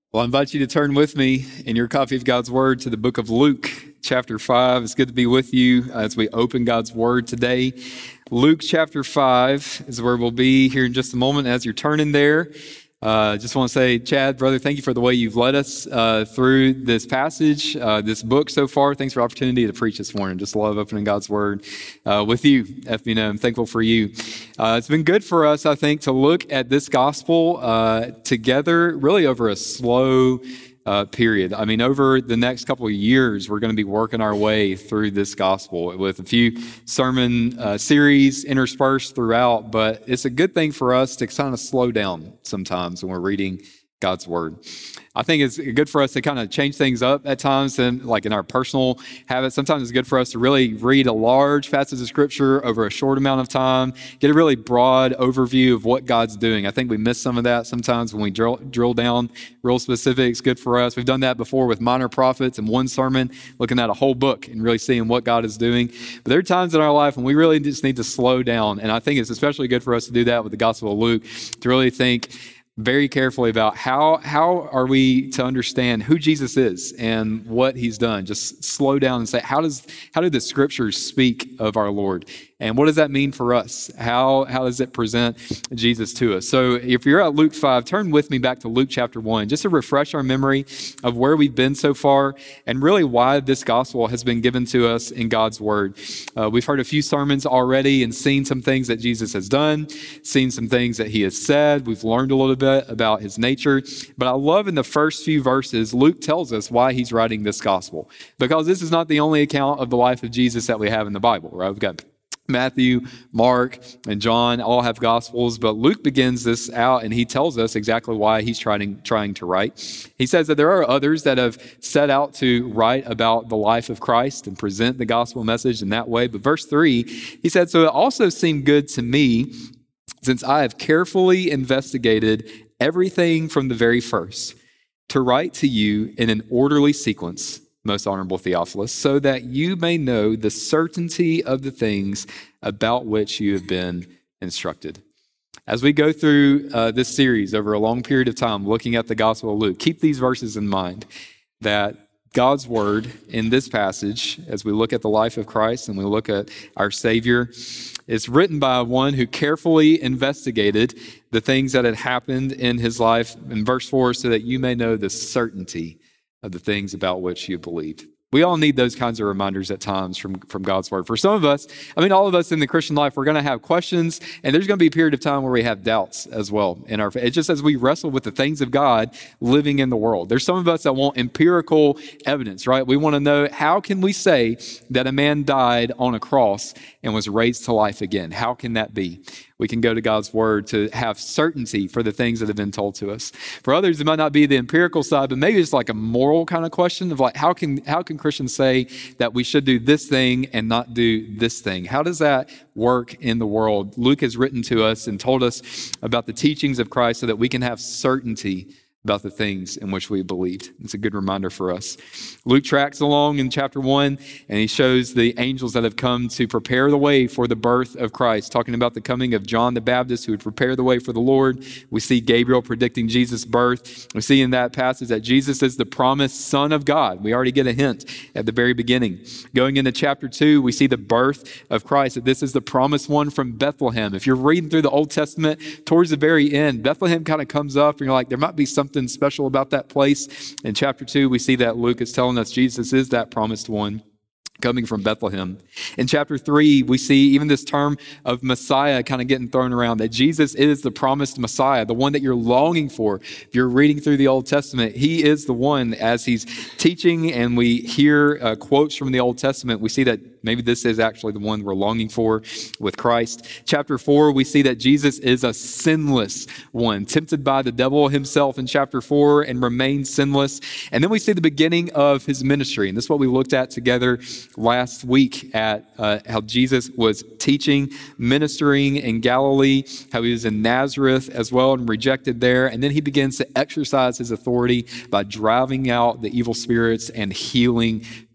Well, I invite you to turn with me in your copy of God's Word to the book of Luke, chapter 5. It's good to be with you as we open God's Word today. Luke chapter 5 is where we'll be here in just a moment. As you're turning there, just want to say, Chad, brother, thank you for the way you've led us through this passage, this book so far. Thanks for the opportunity to preach this morning. Just love opening God's Word with you, FBN. I'm thankful for you. It's been good for us, I think, to look at this gospel together, really over a slow period. I mean, over the next couple of years, we're going to be working our way through this gospel with a few sermon series interspersed throughout, but it's a good thing for us to kind of slow down sometimes when we're reading God's Word. I think it's good for us to kind of change things up at times, and like in our personal habits. Sometimes it's good for us to really read a large passage of Scripture over a short amount of time, get a really broad overview of what God's doing. I think we miss some of that sometimes when we drill down real specifics. Good for us. We've done that before with minor prophets in one sermon, looking at a whole book and really seeing what God is doing. But there are times in our life when we really just need to slow down, and I think it's especially good for us to do that with the Gospel of Luke, to really think very carefully about how are we to understand who Jesus is and what he's done. Just slow down and say, how do the Scriptures speak of our Lord? And what does that mean for us? How does it present Jesus to us? So if you're at Luke 5, turn with me back to Luke chapter 1, just to refresh our memory of where we've been so far and really why this gospel has been given to us in God's Word. We've heard a few sermons already and seen some things that Jesus has done, seen some things that he has said. We've learned a little bit about his nature. But I love in the first few verses, Luke tells us why he's writing this gospel, because this is not the only account of the life of Jesus that we have in the Bible, right? We've got Matthew, Mark, and John all have gospels, but Luke begins this out and he tells us exactly why he's trying to write. He says that there are others that have set out to write about the life of Christ and present the gospel message in that way. But verse 3, he said, "So it also seemed good to me, since I have carefully investigated everything from the very first, to write to you in an orderly sequence, most honorable Theophilus, so that you may know the certainty of the things about which you have been instructed." As we go through this series over a long period of time, looking at the Gospel of Luke, keep these verses in mind, that God's Word in this passage, as we look at the life of Christ and we look at our Savior, is written by one who carefully investigated the things that had happened in his life. In verse 4, so that you may know the certainty of the things about which you believed. We all need those kinds of reminders at times from God's Word. For some of us, all of us in the Christian life, we're going to have questions, and there's going to be a period of time where we have doubts as well in our faith. It's just as we wrestle with the things of God living in the world. There's some of us that want empirical evidence, right? We want to know, how can we say that a man died on a cross and was raised to life again? How can that be? We can go to God's Word to have certainty for the things that have been told to us. For others, it might not be the empirical side, but maybe it's like a moral kind of question of like, how can Christians say that we should do this thing and not do this thing? How does that work in the world? Luke has written to us and told us about the teachings of Christ so that we can have certainty about the things in which we believed. It's a good reminder for us. Luke tracks along in chapter 1, and he shows the angels that have come to prepare the way for the birth of Christ, talking about the coming of John the Baptist, who would prepare the way for the Lord. We see Gabriel predicting Jesus' birth. We see in that passage that Jesus is the promised Son of God. We already get a hint at the very beginning. Going into chapter 2, we see the birth of Christ, that this is the promised one from Bethlehem. If you're reading through the Old Testament, towards the very end, Bethlehem kind of comes up, and you're like, there might be something special about that place. In chapter 2, we see that Luke is telling us Jesus is that promised one coming from Bethlehem. In chapter 3, we see even this term of Messiah kind of getting thrown around, that Jesus is the promised Messiah, the one that you're longing for. If you're reading through the Old Testament, he is the one. As he's teaching and we hear quotes from the Old Testament, we see that maybe this is actually the one we're longing for with Christ. Chapter 4, we see that Jesus is a sinless one, tempted by the devil himself in chapter 4 and remains sinless. And then we see the beginning of his ministry. And this is what we looked at together last week, at how Jesus was teaching, ministering in Galilee, how he was in Nazareth as well and rejected there. And then he begins to exercise his authority by driving out the evil spirits and healing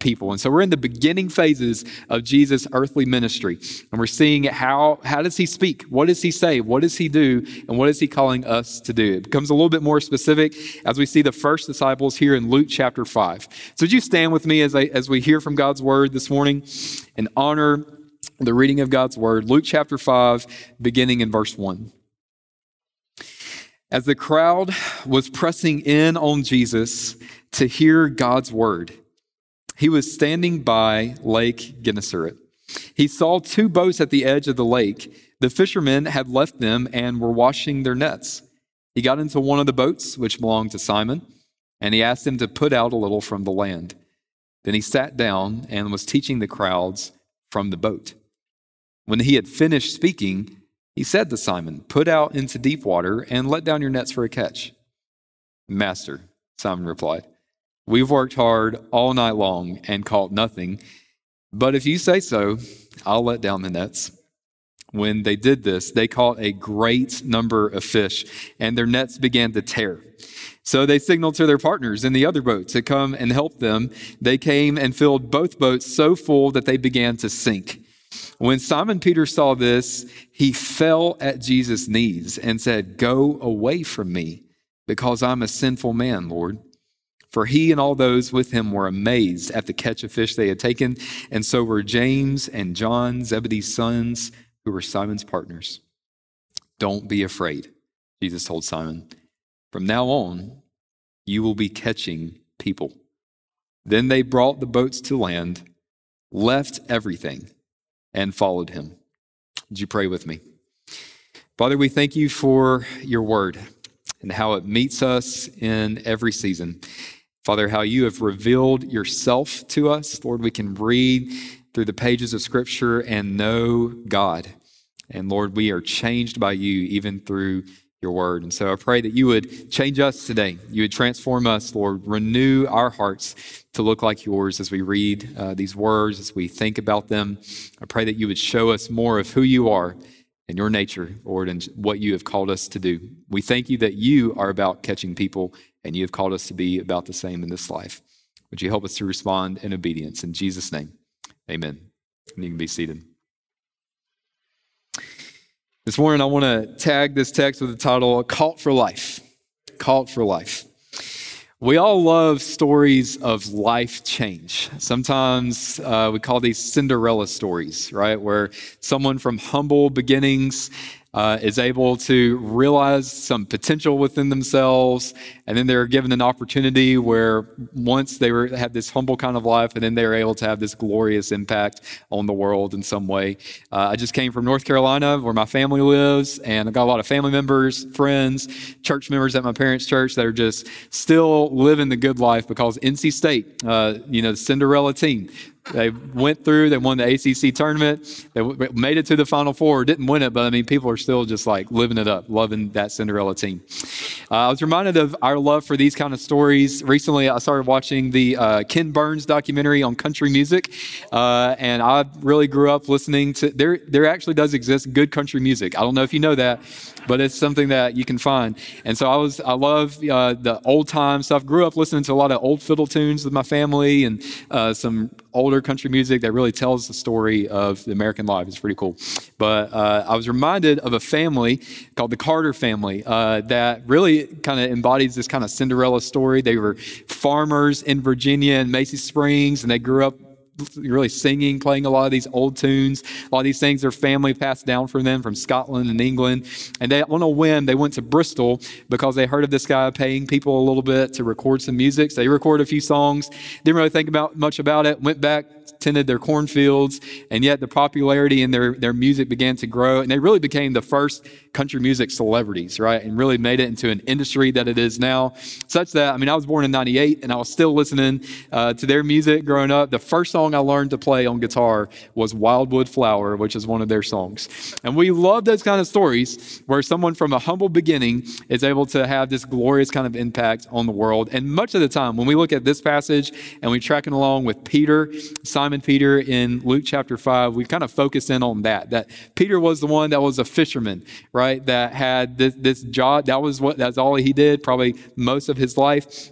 people. And so we're in the beginning phases of Jesus' earthly ministry. And we're seeing how does he speak? What does he say? What does he do? And what is he calling us to do? It becomes a little bit more specific as we see the first disciples here in Luke chapter 5. So would you stand with me as we hear from God's word this morning and honor the reading of God's word? Luke chapter 5, beginning in verse 1. As the crowd was pressing in on Jesus to hear God's word, he was standing by Lake Gennesaret. He saw two boats at the edge of the lake. The fishermen had left them and were washing their nets. He got into one of the boats, which belonged to Simon, and he asked him to put out a little from the land. Then he sat down and was teaching the crowds from the boat. When he had finished speaking, he said to Simon, "Put out into deep water and let down your nets for a catch." "Master," Simon replied, "we've worked hard all night long and caught nothing. But if you say so, I'll let down the nets." When they did this, they caught a great number of fish, and their nets began to tear. So they signaled to their partners in the other boat to come and help them. They came and filled both boats so full that they began to sink. When Simon Peter saw this, he fell at Jesus' knees and said, "Go away from me, because I'm a sinful man, Lord." For he and all those with him were amazed at the catch of fish they had taken, and so were James and John, Zebedee's sons, who were Simon's partners. "Don't be afraid," Jesus told Simon. "From now on, you will be catching people." Then they brought the boats to land, left everything, and followed him. Would you pray with me? Father, we thank you for your word and how it meets us in every season. Father, how you have revealed yourself to us. Lord, we can read through the pages of Scripture and know God. And Lord, we are changed by you even through your word. And so I pray that you would change us today. You would transform us, Lord, renew our hearts to look like yours as we read these words, as we think about them. I pray that you would show us more of who you are and your nature, Lord, and what you have called us to do. We thank you that you are about catching people, and you have called us to be about the same in this life. Would you help us to respond in obedience? In Jesus' name, amen. And you can be seated. This morning, I want to tag this text with the title, Caught for Life. Caught for Life. We all love stories of life change. Sometimes we call these Cinderella stories, right? Where someone from humble beginnings is able to realize some potential within themselves, and then they're given an opportunity where once they had this humble kind of life, and then they were able to have this glorious impact on the world in some way. I just came from North Carolina, where my family lives, and I've got a lot of family members, friends, church members at my parents' church that are just still living the good life because NC State, the Cinderella team, they went through, they won the ACC tournament, they made it to the Final Four, didn't win it, but I mean, people are still just like living it up, loving that Cinderella team. I was reminded of our love for these kind of stories. Recently, I started watching the Ken Burns documentary on country music, and I really grew up listening to, there actually does exist good country music. I don't know if you know that, but it's something that you can find. And so I love the old time stuff. Grew up listening to a lot of old fiddle tunes with my family and some older country music that really tells the story of the American life. It's pretty cool. But I was reminded of a family called the Carter family that really kind of embodies this kind of Cinderella story. They were farmers in Virginia and Macy Springs, and they grew up really singing, playing a lot of these old tunes. A lot of these things their family passed down from them from Scotland and England. And they, on a whim, they went to Bristol because they heard of this guy paying people a little bit to record some music. So they recorded a few songs, didn't really think much about it, went back, tended their cornfields, and yet the popularity in their music began to grow. And they really became the first country music celebrities, right? And really made it into an industry that it is now. Such that, I was born in 98 and I was still listening to their music growing up. The first song I learned to play on guitar was Wildwood Flower, which is one of their songs. And we love those kind of stories where someone from a humble beginning is able to have this glorious kind of impact on the world. And much of the time, when we look at this passage and we're tracking along with Peter, Simon Peter in Luke chapter 5, we kind of focus in on that Peter was the one that was a fisherman, right? That had this job. That's all he did, probably most of his life.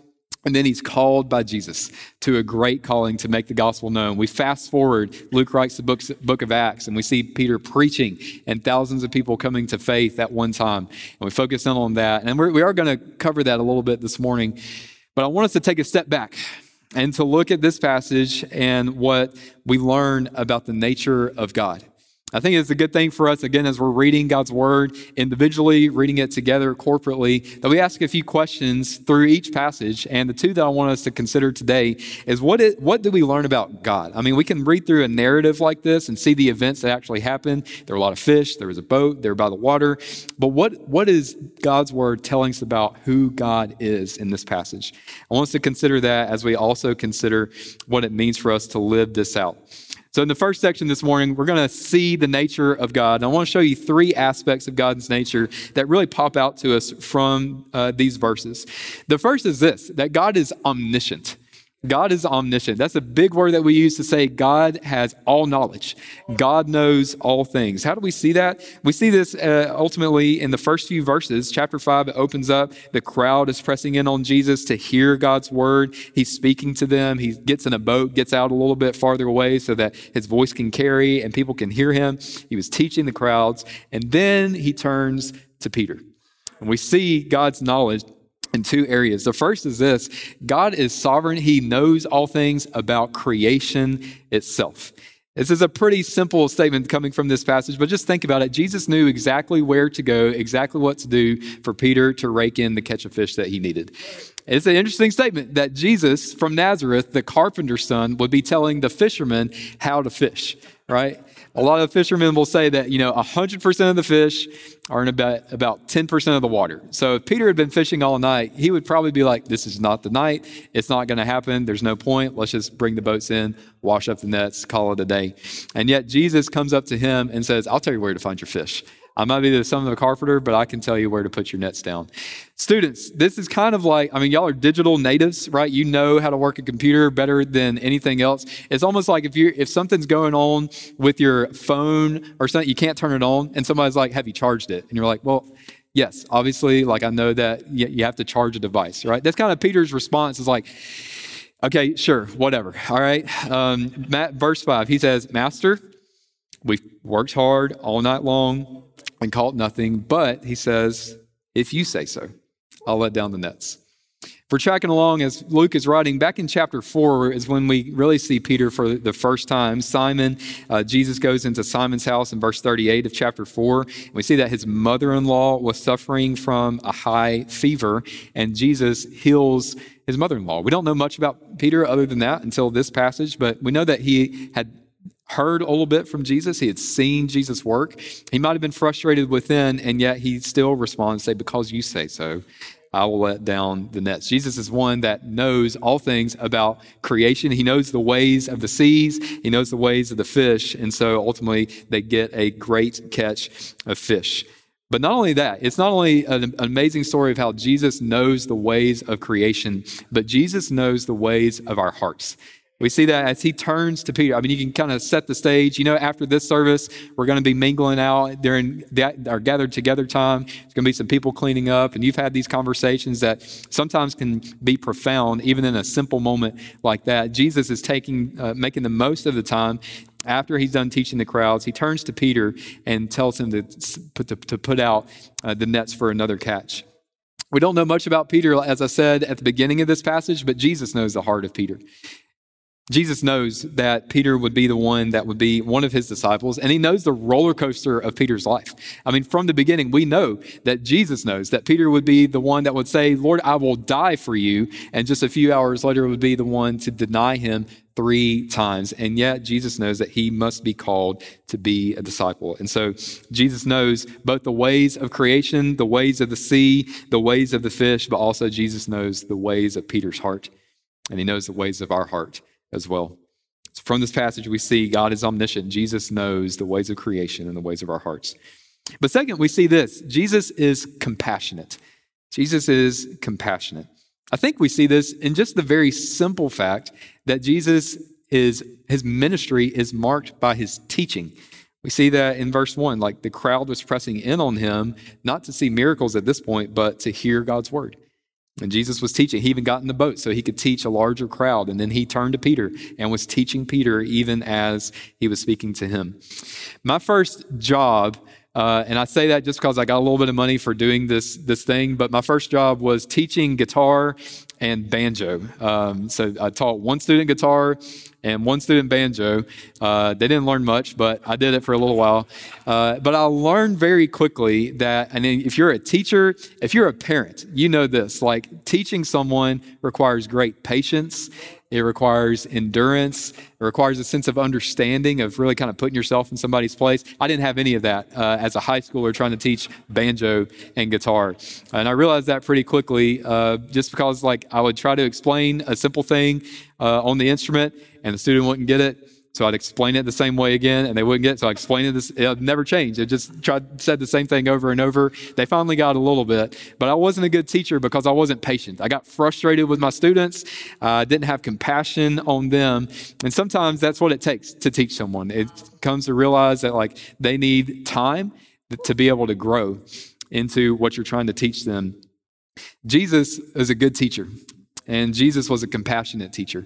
And then he's called by Jesus to a great calling to make the gospel known. We fast forward, Luke writes the book of Acts, and we see Peter preaching and thousands of people coming to faith at one time. And we focus in on that. And we are going to cover that a little bit this morning. But I want us to take a step back and to look at this passage and what we learn about the nature of God. I think it's a good thing for us, again, as we're reading God's word individually, reading it together corporately, that we ask a few questions through each passage. And the two that I want us to consider today is what do we learn about God? I mean, we can read through a narrative like this and see the events that actually happened. There were a lot of fish. There was a boat. They were by the water. But what is God's word telling us about who God is in this passage? I want us to consider that as we also consider what it means for us to live this out. So in the first section this morning, we're going to see the nature of God. And I want to show you three aspects of God's nature that really pop out to us from these verses. The first is this, that God is omniscient. God is omniscient. That's a big word that we use to say God has all knowledge. God knows all things. How do we see that? We see this ultimately in the first few verses. Chapter 5, it opens up. The crowd is pressing in on Jesus to hear God's word. He's speaking to them. He gets in a boat, gets out a little bit farther away so that his voice can carry and people can hear him. He was teaching the crowds. And then he turns to Peter. And we see God's knowledge in two areas. The first is this: God is sovereign. He knows all things about creation itself. This is a pretty simple statement coming from this passage, but just think about it. Jesus knew exactly where to go, exactly what to do for Peter to rake in the catch of fish that he needed. It's an interesting statement that Jesus from Nazareth, the carpenter's son, would be telling the fishermen how to fish, right? A lot of fishermen will say that, 100% of the fish are in about 10% of the water. So if Peter had been fishing all night, he would probably be like, this is not the night. It's not going to happen. There's no point. Let's just bring the boats in, wash up the nets, call it a day. And yet Jesus comes up to him and says, I'll tell you where to find your fish. I might be the son of a carpenter, but I can tell you where to put your nets down. Students, this is kind of like, y'all are digital natives, right? You know how to work a computer better than anything else. It's almost like if something's going on with your phone or something, you can't turn it on, and somebody's like, have you charged it? And you're like, well, yes, obviously, I know that you have to charge a device, right? That's kind of Peter's response is like, okay, sure, whatever, all right? Verse 5, he says, Master, we've worked hard all night long and caught nothing, but he says, if you say so, I'll let down the nets. If we're tracking along as Luke is writing, back in chapter 4 is when we really see Peter for the first time. Jesus goes into Simon's house in verse 38 of chapter 4. We see that his mother-in-law was suffering from a high fever, and Jesus heals his mother-in-law. We don't know much about Peter other than that until this passage, but we know that he had heard a little bit from Jesus. He had seen Jesus work. He might have been frustrated within, and yet he still responds, say, because you say so, I will let down the nets. Jesus is one that knows all things about creation. He knows the ways of the seas. He knows the ways of the fish. And so ultimately they get a great catch of fish. But not only that, it's not only an amazing story of how Jesus knows the ways of creation, but Jesus knows the ways of our hearts. We see that as he turns to Peter. You can kind of set the stage. After this service, we're going to be mingling out during our gathered together time. There's going to be some people cleaning up, and you've had these conversations that sometimes can be profound, even in a simple moment like that. Jesus is making the most of the time. After he's done teaching the crowds, he turns to Peter and tells him to put out the nets for another catch. We don't know much about Peter, as I said at the beginning of this passage, but Jesus knows the heart of Peter. Jesus knows that Peter would be the one that would be one of his disciples, and he knows the roller coaster of Peter's life. From the beginning, we know that Jesus knows that Peter would be the one that would say, Lord, I will die for you, and just a few hours later would be the one to deny him 3 times. And yet Jesus knows that he must be called to be a disciple. And so Jesus knows both the ways of creation, the ways of the sea, the ways of the fish, but also Jesus knows the ways of Peter's heart, and he knows the ways of our heart as well. So from this passage, we see God is omniscient. Jesus knows the ways of creation and the ways of our hearts. But second, we see this. Jesus is compassionate. Jesus is compassionate. I think we see this in just the very simple fact that his ministry is marked by his teaching. We see that in verse 1, the crowd was pressing in on him, not to see miracles at this point, but to hear God's word. And Jesus was teaching. He even got in the boat so he could teach a larger crowd. And then he turned to Peter and was teaching Peter even as he was speaking to him. My first job, and I say that just because I got a little bit of money for doing this thing, but my first job was teaching guitar and banjo. So I taught one student guitar and one student banjo. They didn't learn much, but I did it for a little while. But I learned very quickly that, and if you're a teacher, if you're a parent, you know this, like teaching someone requires great patience. It requires endurance. It requires a sense of understanding of really kind of putting yourself in somebody's place. I didn't have any of that as a high schooler trying to teach banjo and guitar. And I realized that pretty quickly just because like I would try to explain a simple thing on the instrument and the student wouldn't get it. So I'd explain it the same way again, and they wouldn't get it. So I explained it. It never changed. It just said the same thing over and over. They finally got a little bit, but I wasn't a good teacher because I wasn't patient. I got frustrated with my students. I didn't have compassion on them. And sometimes that's what it takes to teach someone. It comes to realize that like they need time to be able to grow into what you're trying to teach them. Jesus is a good teacher, and Jesus was a compassionate teacher.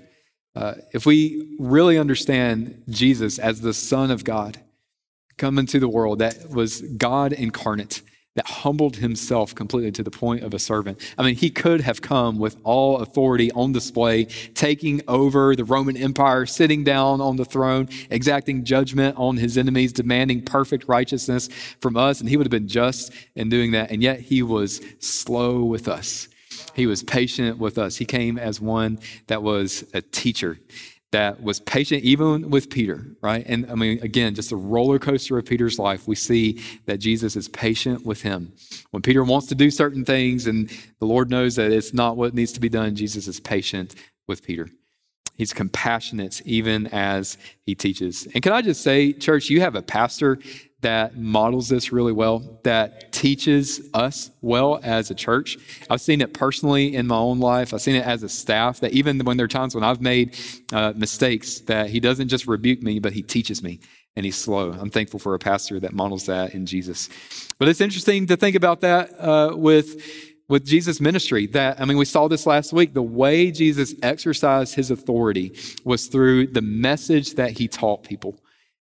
If we really understand Jesus as the Son of God, come into the world, that was God incarnate, that humbled himself completely to the point of a servant. I mean, he could have come with all authority on display, taking over the Roman Empire, sitting down on the throne, exacting judgment on his enemies, demanding perfect righteousness from us, and he would have been just in doing that. And yet he was slow with us. He was patient with us. He came as one that was a teacher, that was patient even with Peter, right? And I mean, again, just a roller coaster of Peter's life, we see that Jesus is patient with him. When Peter wants to do certain things and the Lord knows that it's not what needs to be done, Jesus is patient with Peter. He's compassionate even as he teaches. And can I just say, church, you have a pastor that models this really well, that teaches us well as a church. I've seen it personally in my own life. I've seen it as a staff, that even when there are times when I've made mistakes, that he doesn't just rebuke me, but he teaches me, and he's slow. I'm thankful for a pastor that models that in Jesus. But it's interesting to think about that with Jesus' ministry. That, I mean, we saw this last week. The way Jesus exercised his authority was through the message that he taught people.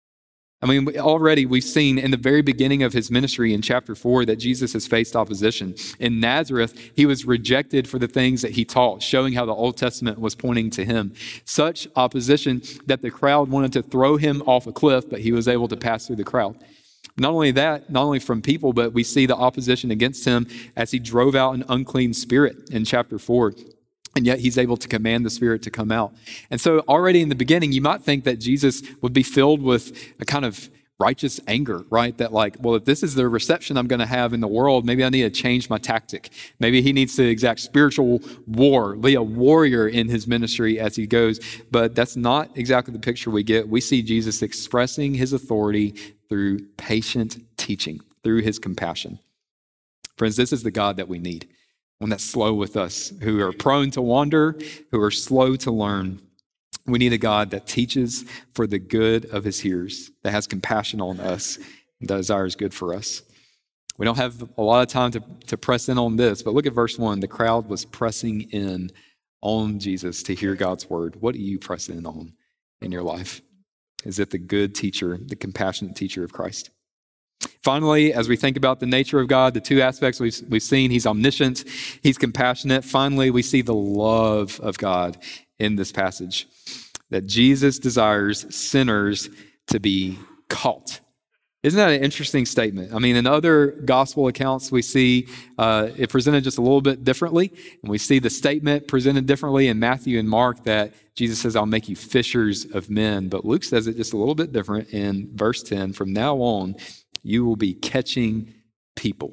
I mean, already we've seen in the very beginning of his ministry in chapter 4 that Jesus has faced opposition. In Nazareth, he was rejected for the things that he taught, showing how the Old Testament was pointing to him. Such opposition that the crowd wanted to throw him off a cliff, but he was able to pass through the crowd. Not only that, not only from people, but we see the opposition against him as he drove out an unclean spirit in chapter 4. And yet he's able to command the spirit to come out. And so already in the beginning, you might think that Jesus would be filled with a kind of righteous anger, right? That like, well, if this is the reception I'm going to have in the world, maybe I need to change my tactic. Maybe he needs to exact spiritual war, be a warrior in his ministry as he goes. But that's not exactly the picture we get. We see Jesus expressing his authority through patient teaching, through his compassion. Friends, this is the God that we need. One that's slow with us, who are prone to wander, who are slow to learn. We need a God that teaches for the good of his hearers, that has compassion on us, and desires good for us. We don't have a lot of time to press in on this, but look at verse 1. The crowd was pressing in on Jesus to hear God's word. What do you press in on in your life? Is it the good teacher, the compassionate teacher of Christ? Finally, as we think about the nature of God, the two aspects we've seen, he's omniscient, he's compassionate. Finally, we see the love of God in this passage, that Jesus desires sinners to be caught. Isn't that an interesting statement? I mean, in other gospel accounts, we see it presented just a little bit differently, and we see the statement presented differently in Matthew and Mark that Jesus says, I'll make you fishers of men. But Luke says it just a little bit different in verse 10. From now on, you will be catching people.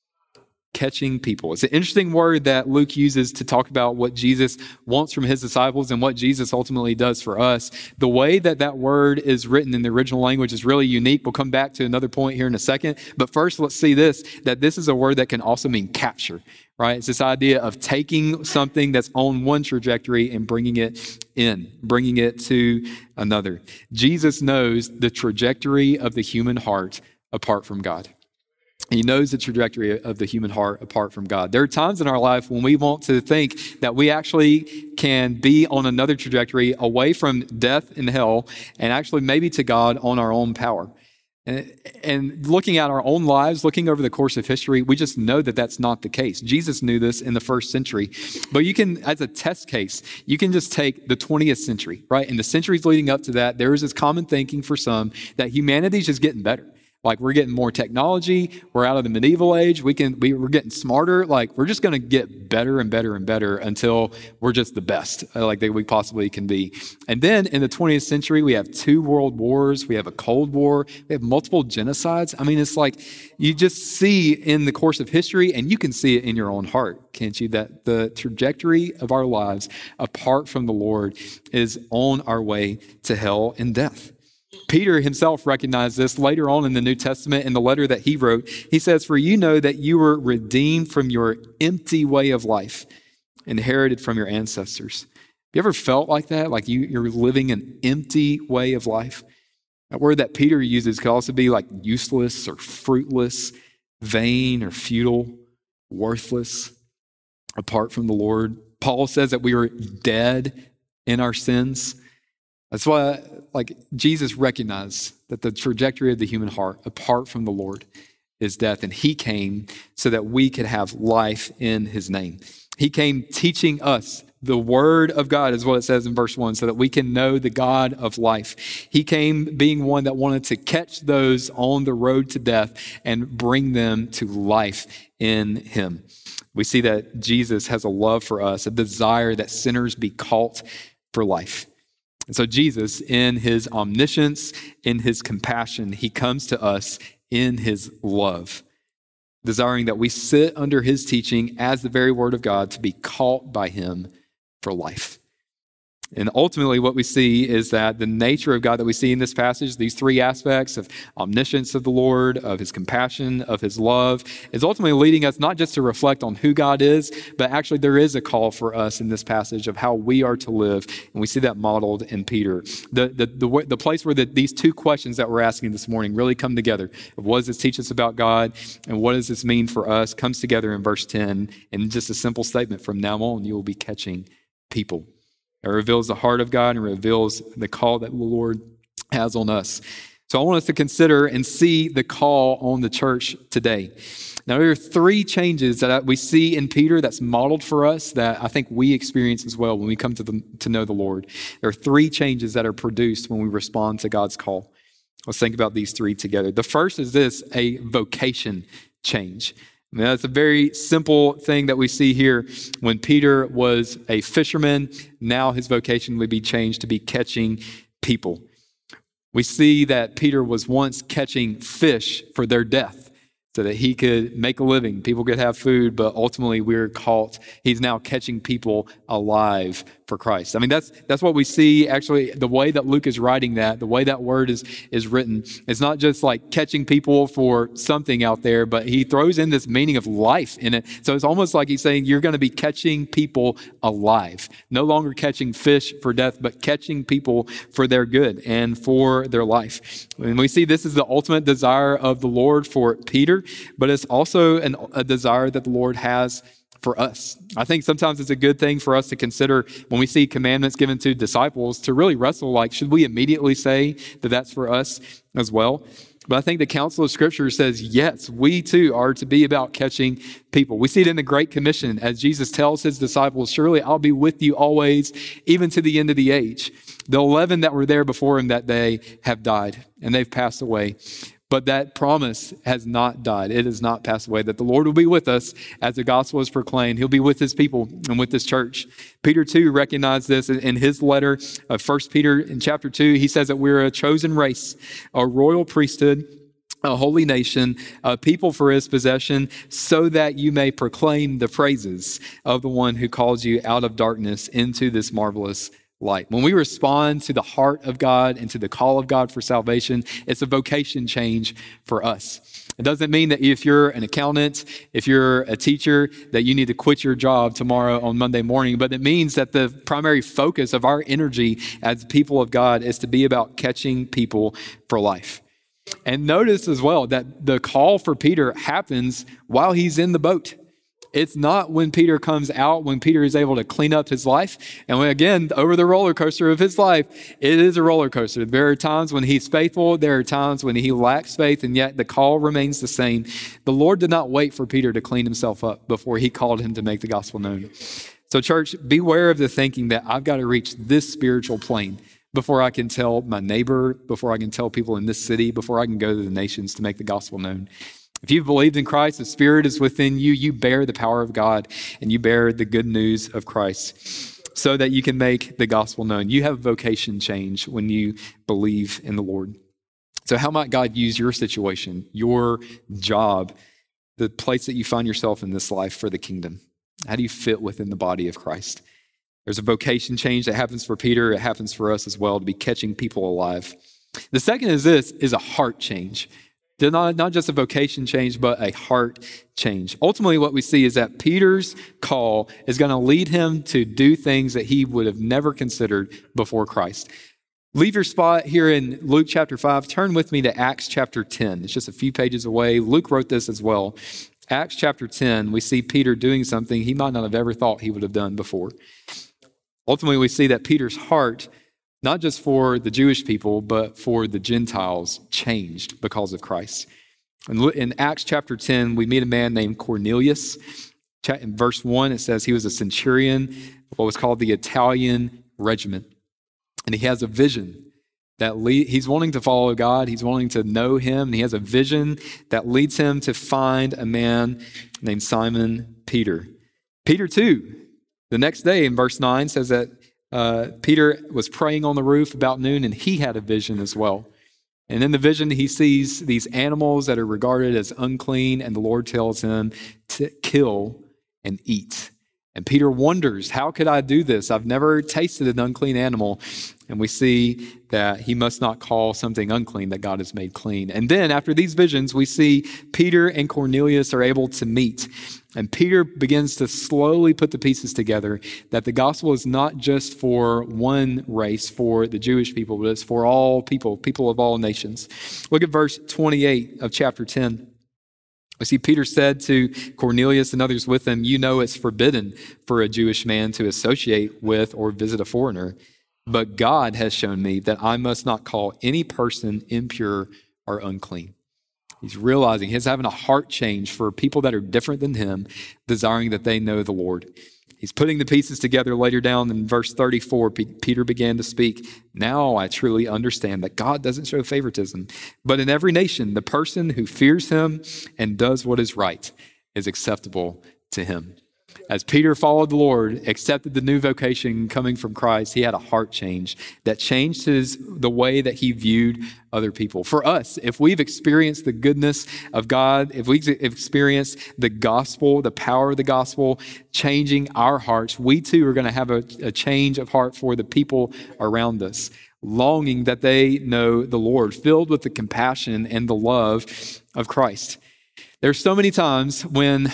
Catching people. It's an interesting word that Luke uses to talk about what Jesus wants from his disciples and what Jesus ultimately does for us. The way that word is written in the original language is really unique. We'll come back to another point here in a second. But first, let's see that this is a word that can also mean capture, right? It's this idea of taking something that's on one trajectory and bringing it in, bringing it to another. Jesus knows the trajectory of the human heart apart from God. He knows the trajectory of the human heart apart from God. There are times in our life when we want to think that we actually can be on another trajectory away from death and hell and actually maybe to God on our own power. And looking at our own lives, looking over the course of history, we just know that that's not the case. Jesus knew this in the first century. But you can, as a test case, you can just take the 20th century, right? And the centuries leading up to that, there is this common thinking for some that humanity is just getting better. Like we're getting more technology. We're out of the medieval age. We're getting smarter. Like we're just going to get better and better and better until we're just the best like that we possibly can be. And then in the 20th century, we have 2 world wars. We have a Cold War. We have multiple genocides. I mean, it's like you just see in the course of history, and you can see it in your own heart, can't you? That the trajectory of our lives apart from the Lord is on our way to hell and death. Peter himself recognized this later on in the New Testament in the letter that he wrote. He says, "For you know that you were redeemed from your empty way of life, inherited from your ancestors." Have you ever felt like that? Like you're living an empty way of life? That word that Peter uses could also be like useless or fruitless, vain or futile, worthless, apart from the Lord. Paul says that we were dead in our sins. That's why, like, Jesus recognized that the trajectory of the human heart, apart from the Lord, is death. And he came so that we could have life in his name. He came teaching us the word of God, is what it says in verse 1, so that we can know the God of life. He came being one that wanted to catch those on the road to death and bring them to life in him. We see that Jesus has a love for us, a desire that sinners be caught for life. And so Jesus, in his omniscience, in his compassion, he comes to us in his love, desiring that we sit under his teaching as the very word of God to be caught by him for life. And ultimately what we see is that the nature of God that we see in this passage, these 3 aspects of omniscience of the Lord, of his compassion, of his love, is ultimately leading us not just to reflect on who God is, but actually there is a call for us in this passage of how we are to live. And we see that modeled in Peter. The place where these 2 questions that we're asking this morning really come together, of what does this teach us about God and what does this mean for us, comes together in verse 10 in just a simple statement: from now on you will be catching people. It reveals the heart of God and reveals the call that the Lord has on us. So I want us to consider and see the call on the church today. Now, there are 3 changes that we see in Peter that's modeled for us that I think we experience as well when we come to know the Lord. There are 3 changes that are produced when we respond to God's call. Let's think about these 3 together. The first is this: a vocation change. Now, that's a very simple thing that we see here. When Peter was a fisherman, now his vocation would be changed to be catching people. We see that Peter was once catching fish for their death so that he could make a living. People could have food, but ultimately he's now catching people alive for Christ. I mean, that's what we see. Actually, the way that Luke is writing that, the way that word is written, it's not just like catching people for something out there, but he throws in this meaning of life in it. So it's almost like he's saying you're going to be catching people alive. No longer catching fish for death, but catching people for their good and for their life. And we see this is the ultimate desire of the Lord for Peter, but it's also a desire that the Lord has for us. I think sometimes it's a good thing for us to consider when we see commandments given to disciples to really wrestle, like, should we immediately say that that's for us as well? But I think the counsel of Scripture says, yes, we too are to be about catching people. We see it in the Great Commission as Jesus tells his disciples, surely I'll be with you always, even to the end of the age. The 11 that were there before him that day have died and they've passed away. But that promise has not died. It has not passed away, that the Lord will be with us as the gospel is proclaimed. He'll be with his people and with his church. Peter, too, recognized this in his letter of 1 Peter in chapter 2. He says that we're a chosen race, a royal priesthood, a holy nation, a people for his possession, so that you may proclaim the praises of the one who calls you out of darkness into this marvelous light. When we respond to the heart of God and to the call of God for salvation, it's a vocation change for us. It doesn't mean that if you're an accountant, if you're a teacher, that you need to quit your job tomorrow on Monday morning, but it means that the primary focus of our energy as people of God is to be about catching people for life. And notice as well that the call for Peter happens while he's in the boat. It's not when Peter comes out, when Peter is able to clean up his life. And when, again, over the roller coaster of his life, it is a roller coaster. There are times when he's faithful. There are times when he lacks faith, and yet the call remains the same. The Lord did not wait for Peter to clean himself up before he called him to make the gospel known. So church, beware of the thinking that I've got to reach this spiritual plane before I can tell my neighbor, before I can tell people in this city, before I can go to the nations to make the gospel known. If you've believed in Christ, the Spirit is within you, you bear the power of God and you bear the good news of Christ so that you can make the gospel known. You have vocation change when you believe in the Lord. So how might God use your situation, your job, the place that you find yourself in this life for the kingdom? How do you fit within the body of Christ? There's a vocation change that happens for Peter. It happens for us as well, to be catching people alive. The second is a heart change. Not just a vocation change, but a heart change. Ultimately, what we see is that Peter's call is going to lead him to do things that he would have never considered before Christ. Leave your spot here in Luke chapter 5. Turn with me to Acts chapter 10. It's just a few pages away. Luke wrote this as well. Acts chapter 10, we see Peter doing something he might not have ever thought he would have done before. Ultimately, we see that Peter's heart, not just for the Jewish people, but for the Gentiles, changed because of Christ. In Acts chapter 10, we meet a man named Cornelius. In verse 1, it says he was a centurion, what was called the Italian regiment. And he has a vision that he's wanting to follow God. He's wanting to know him. And he has a vision that leads him to find a man named Simon Peter. Peter, too, the next day in verse 9 says that Peter was praying on the roof about noon, and he had a vision as well. And in the vision, he sees these animals that are regarded as unclean, and the Lord tells him to kill and eat. And Peter wonders, how could I do this? I've never tasted an unclean animal. And we see that he must not call something unclean that God has made clean. And then after these visions, we see Peter and Cornelius are able to meet. And Peter begins to slowly put the pieces together that the gospel is not just for one race, for the Jewish people, but it's for all people, people of all nations. Look at verse 28 of chapter 10. We see Peter said to Cornelius and others with him, "You know it's forbidden for a Jewish man to associate with or visit a foreigner, but God has shown me that I must not call any person impure or unclean." He's realizing he's having a heart change for people that are different than him, desiring that they know the Lord. He's putting the pieces together later down in verse 34. Peter began to speak, "Now I truly understand that God doesn't show favoritism, but in every nation, the person who fears him and does what is right is acceptable to him." As Peter followed the Lord, accepted the new vocation coming from Christ, he had a heart change that changed the way that he viewed other people. For us, if we've experienced the goodness of God, if we've experienced the gospel, the power of the gospel changing our hearts, we too are going to have a change of heart for the people around us, longing that they know the Lord, filled with the compassion and the love of Christ. There's so many times when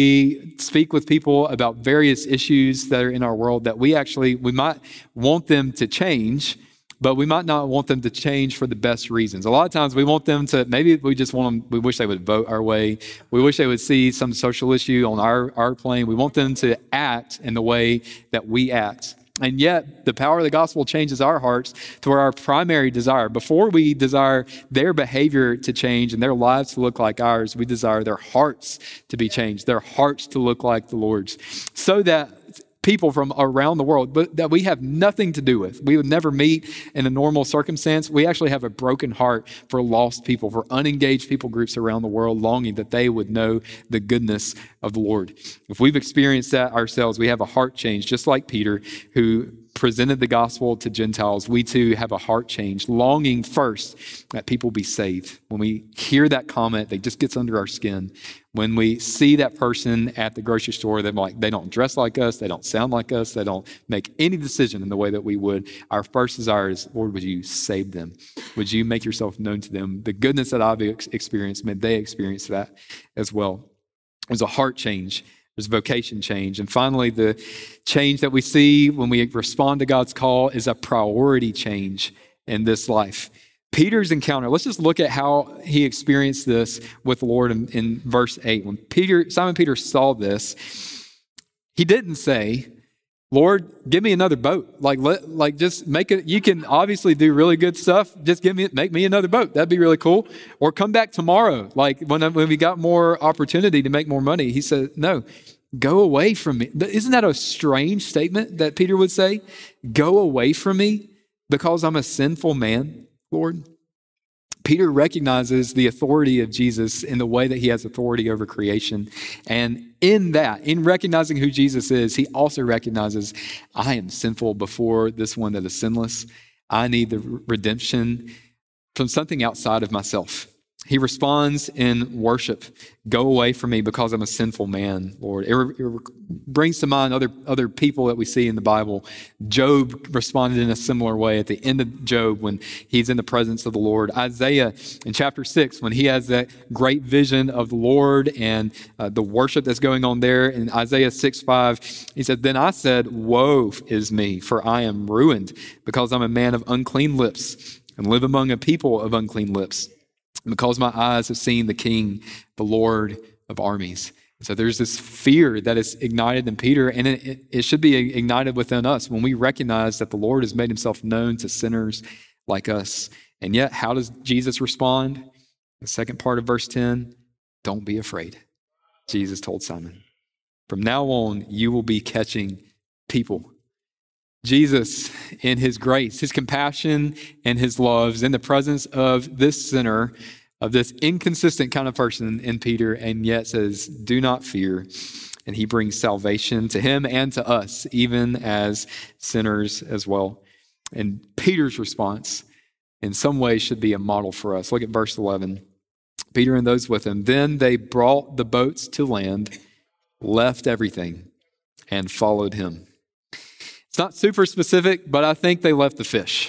we speak with people about various issues that are in our world that we might want them to change, but we might not want them to change for the best reasons. A lot of times we want them to, maybe we just want them, we wish they would vote our way. We wish they would see some social issue on our plane. We want them to act in the way that we act. And yet, the power of the gospel changes our hearts to where our primary desire, before we desire their behavior to change and their lives to look like ours, we desire their hearts to be changed, their hearts to look like the Lord's, so that people from around the world, but that we have nothing to do with, we would never meet in a normal circumstance. We actually have a broken heart for lost people, for unengaged people groups around the world, longing that they would know the goodness of the Lord. If we've experienced that ourselves, we have a heart change, just like Peter, who presented the gospel to Gentiles. We too have a heart change, longing first that people be saved. When we hear that comment, it just gets under our skin. When we see that person at the grocery store, they don't dress like us, they don't sound like us, they don't make any decision in the way that we would. Our first desire is, Lord, would you save them? Would you make yourself known to them? The goodness that I've experienced, may they experience that as well. There's a heart change. There's vocation change. And finally, the change that we see when we respond to God's call is a priority change in this life. Peter's encounter, let's just look at how he experienced this with the Lord in verse 8. When Simon Peter saw this, he didn't say, Lord, give me another boat. Like just make it. You can obviously do really good stuff. Just make me another boat. That'd be really cool. Or come back tomorrow. Like when we got more opportunity to make more money. He said, no, go away from me. Isn't that a strange statement that Peter would say? Go away from me because I'm a sinful man, Lord. Peter recognizes the authority of Jesus in the way that he has authority over creation. And in recognizing who Jesus is, he also recognizes, I am sinful before this one that is sinless. I need the redemption from something outside of myself. He responds in worship, go away from me because I'm a sinful man, Lord. It brings to mind other people that we see in the Bible. Job responded in a similar way at the end of Job when he's in the presence of the Lord. Isaiah in chapter 6, when he has that great vision of the Lord and the worship that's going on there. In Isaiah 6:5, he said, then I said, woe is me, for I am ruined because I'm a man of unclean lips and live among a people of unclean lips. Because my eyes have seen the King, the Lord of armies. So there's this fear that is ignited in Peter, and it should be ignited within us when we recognize that the Lord has made himself known to sinners like us. And yet, how does Jesus respond? The second part of verse 10, don't be afraid. Jesus told Simon, from now on, you will be catching people. Jesus, in his grace, his compassion, and his love is in the presence of this sinner, of this inconsistent kind of person in Peter, and yet says, do not fear. And he brings salvation to him and to us, even as sinners as well. And Peter's response, in some ways, should be a model for us. Look at verse 11. Peter and those with him, then they brought the boats to land, left everything, and followed him. It's not super specific, but I think they left the fish.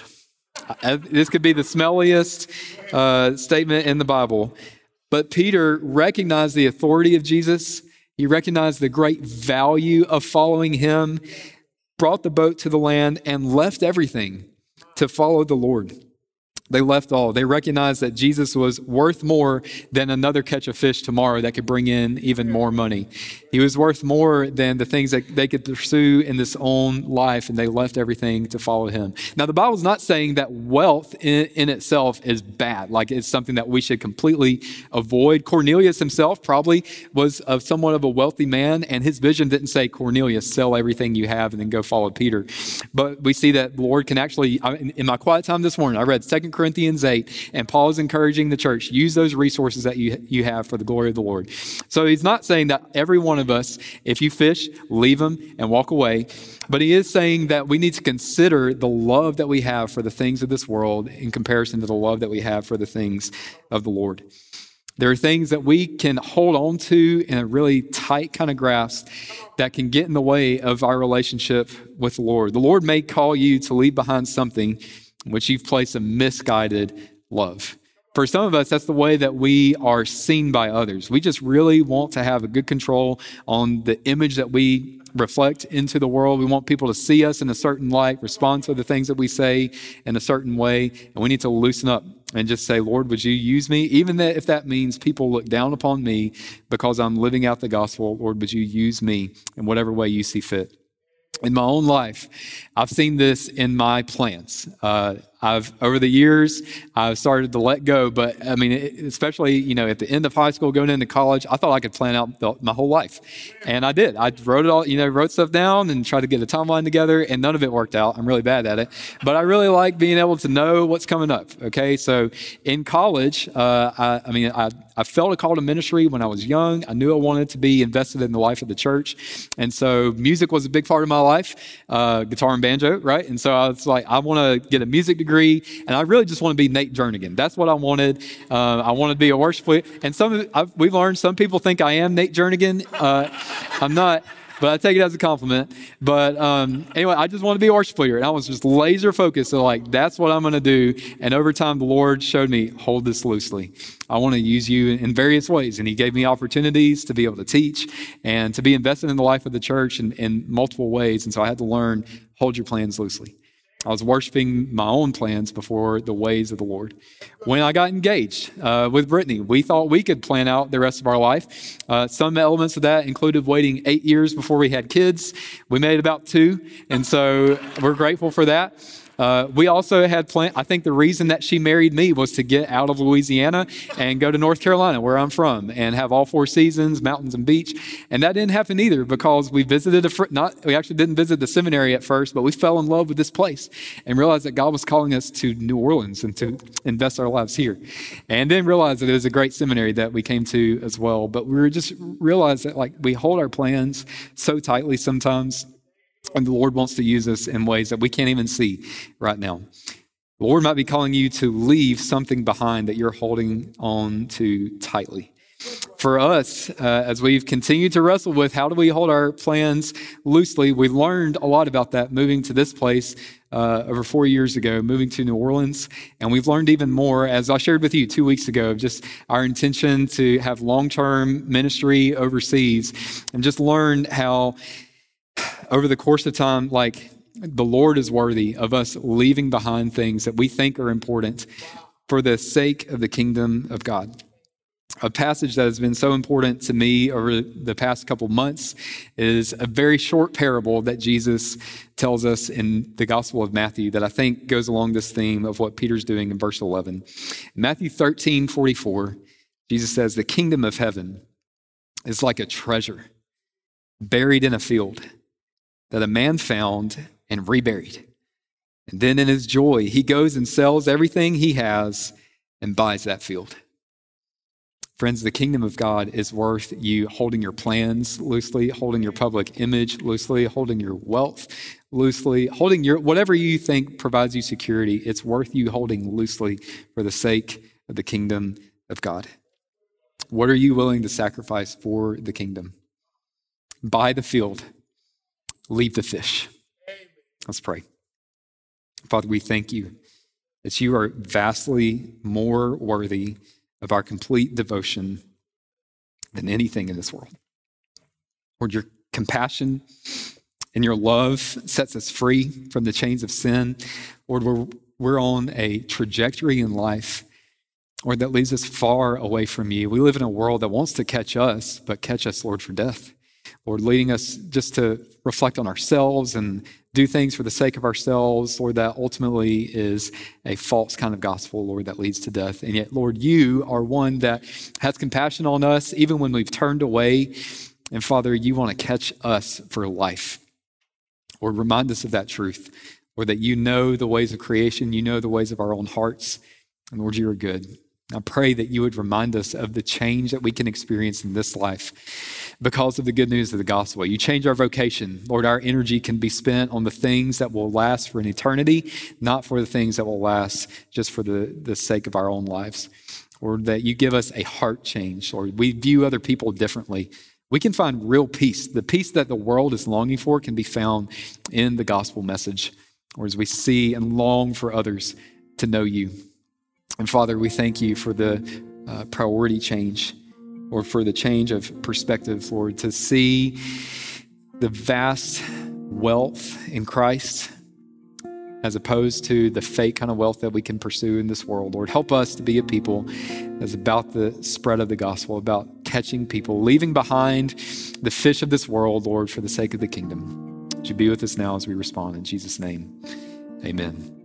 This could be the smelliest statement in the Bible. But Peter recognized the authority of Jesus. He recognized the great value of following him, brought the boat to the land, and left everything to follow the Lord. They left all. They recognized that Jesus was worth more than another catch of fish tomorrow that could bring in even more money. He was worth more than the things that they could pursue in this own life, and they left everything to follow him. Now, the Bible's not saying that wealth in itself is bad, like it's something that we should completely avoid. Cornelius himself probably was somewhat of a wealthy man, and his vision didn't say, Cornelius, sell everything you have and then go follow Peter. But we see that the Lord can actually, in my quiet time this morning, I read 2 Corinthians 8, and Paul is encouraging the church, use those resources that you have for the glory of the Lord. So he's not saying that every one of us, if you fish, leave them and walk away. But he is saying that we need to consider the love that we have for the things of this world in comparison to the love that we have for the things of the Lord. There are things that we can hold on to in a really tight kind of grasp that can get in the way of our relationship with the Lord. The Lord may call you to leave behind something in which you've placed a misguided love. For some of us, that's the way that we are seen by others. We just really want to have a good control on the image that we reflect into the world. We want people to see us in a certain light, respond to the things that we say in a certain way, and we need to loosen up and just say, Lord, would you use me? Even if that means people look down upon me because I'm living out the gospel, Lord, would you use me in whatever way you see fit? In my own life, I've seen this in my plans. Over the years, I've started to let go, but I mean, especially, at the end of high school, going into college, I thought I could plan out my whole life. And I did. I wrote it all, wrote stuff down and tried to get a timeline together, and none of it worked out. I'm really bad at it, but I really like being able to know what's coming up. Okay. So in college, I felt a call to ministry when I was young. I knew I wanted to be invested in the life of the church. And so music was a big part of my life, guitar and banjo, right? And so I was like, I want to get a music degree, and I really just want to be Nate Jernigan. That's what I wanted. I wanted to be a worship leader. And we've learned some people think I am Nate Jernigan. I'm not, but I take it as a compliment. But anyway, I just want to be a worship leader, and I was just laser focused. So that's what I'm going to do. And over time, the Lord showed me, hold this loosely. I want to use you in various ways. And he gave me opportunities to be able to teach and to be invested in the life of the church in multiple ways. And so I had to learn, hold your plans loosely. I was worshiping my own plans before the ways of the Lord. When I got engaged with Brittany, we thought we could plan out the rest of our life. Some elements of that included waiting 8 years before we had kids. We made about 2, and so we're grateful for that. We also had planned, I think the reason that she married me was to get out of Louisiana and go to North Carolina, where I'm from, and have all 4 seasons, mountains and beach. And that didn't happen either, because we visited we actually didn't visit the seminary at first, but we fell in love with this place and realized that God was calling us to New Orleans and to invest our lives here. And then realized that it was a great seminary that we came to as well. But we were just realized that we hold our plans so tightly sometimes, and the Lord wants to use us in ways that we can't even see right now. The Lord might be calling you to leave something behind that you're holding on to tightly. For us, as we've continued to wrestle with how do we hold our plans loosely, we learned a lot about that moving to this place over 4 years ago, moving to New Orleans. And we've learned even more, as I shared with you 2 weeks ago, of just our intention to have long-term ministry overseas, and just learned how over the course of time, the Lord is worthy of us leaving behind things that we think are important for the sake of the kingdom of God. A passage that has been so important to me over the past couple months is a very short parable that Jesus tells us in the Gospel of Matthew that I think goes along this theme of what Peter's doing in verse 11. In Matthew 13:44, Jesus says, "The kingdom of heaven is like a treasure buried in a field that a man found and reburied. And then in his joy, he goes and sells everything he has and buys that field." Friends, the kingdom of God is worth you holding your plans loosely, holding your public image loosely, holding your wealth loosely, holding whatever you think provides you security. It's worth you holding loosely for the sake of the kingdom of God. What are you willing to sacrifice for the kingdom? Buy the field. Leave the fish. Let's pray. Father, we thank you that you are vastly more worthy of our complete devotion than anything in this world. Lord, your compassion and your love sets us free from the chains of sin. Lord, we're on a trajectory in life, Lord, that leads us far away from you. We live in a world that wants to catch us, but catch us, Lord, for death. Lord, leading us just to reflect on ourselves and do things for the sake of ourselves, Lord, that ultimately is a false kind of gospel, Lord, that leads to death. And yet, Lord, you are one that has compassion on us even when we've turned away. And Father, you want to catch us for life. Lord, remind us of that truth, Lord, that you know the ways of creation, you know the ways of our own hearts. And Lord, you are good. I pray that you would remind us of the change that we can experience in this life because of the good news of the gospel. You change our vocation. Lord, our energy can be spent on the things that will last for an eternity, not for the things that will last just for the sake of our own lives. Lord, that you give us a heart change. Lord, we view other people differently. We can find real peace. The peace that the world is longing for can be found in the gospel message, or as we see and long for others to know you. And Father, we thank you for the priority change, or for the change of perspective, Lord, to see the vast wealth in Christ as opposed to the fake kind of wealth that we can pursue in this world. Lord, help us to be a people that's about the spread of the gospel, about catching people, leaving behind the fish of this world, Lord, for the sake of the kingdom. Would you be with us now as we respond in Jesus' name? Amen.